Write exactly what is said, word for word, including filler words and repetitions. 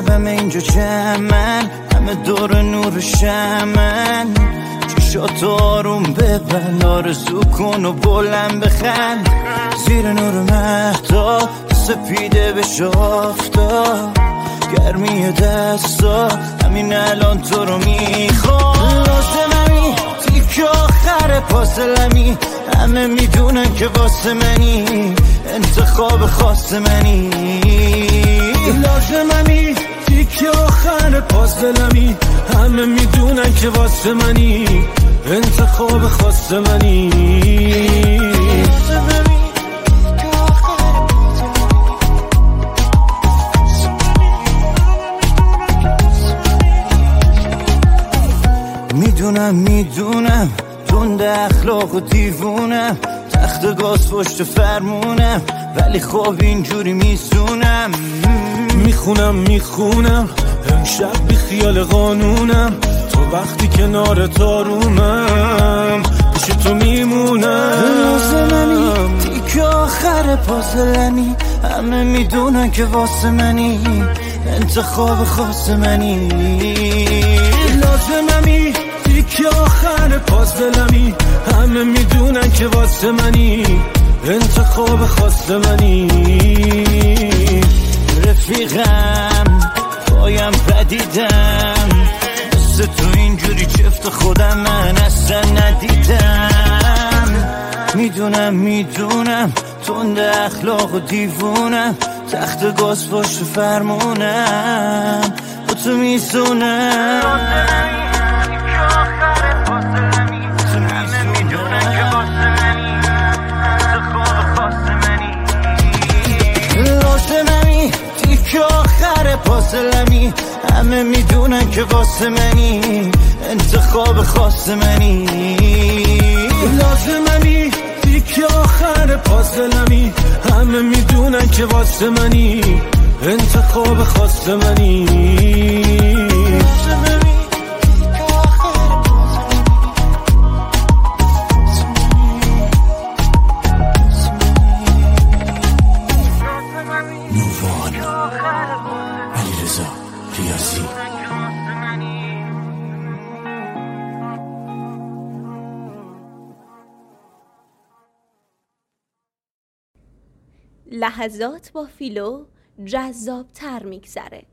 شبم اینجا جمعن، همه دور نور شمن، چشات آروم ببند، آرزو کن و بلند بخند، زیر نور مهتاب سپیده بشه آفتاب، گرمی دستا همین الان تو رو میخوام. لازممی تیک آخر پاسلمی، همه میدونن که واسه منی، انتخاب خاص منی. لازممی تیک آخر پاسلمی، همه میدونن که واسه منی، انتخاب خاص منی. میدونم میدونم تند اخلاق و دیوونم، تخت گاز پشت فرمونم، ولی خب اینجوری میسونم. میخونم میخونم امشب بی خیال قانونم، تو وقتی کنار تارومم پیش تو میمونم. لازممی تیک آخر پازلمی، همه میدونن که واسه منی، انتخاب خاص منی. لازممی تیک آخر پازلمی، همه میدونن که واسه منی، انتخاب خاص منی. رفیقم پایم پدیدم، مثل تو اینجوری چفت خودم من اصلا ندیدم. میدونم میدونم تند اخلاق و دیوونم، تخت گاز پشت فرمونم، با تو میسونم. لازممی تیک آخر پازلمی، همه میدونن که واسه منی، انتخاب خاص منی. لازممی تیک آخر پازلمی، همه میدونن که واسه منی، انتخاب خاص منی. لحظات با فیلو جذاب تر میگذره.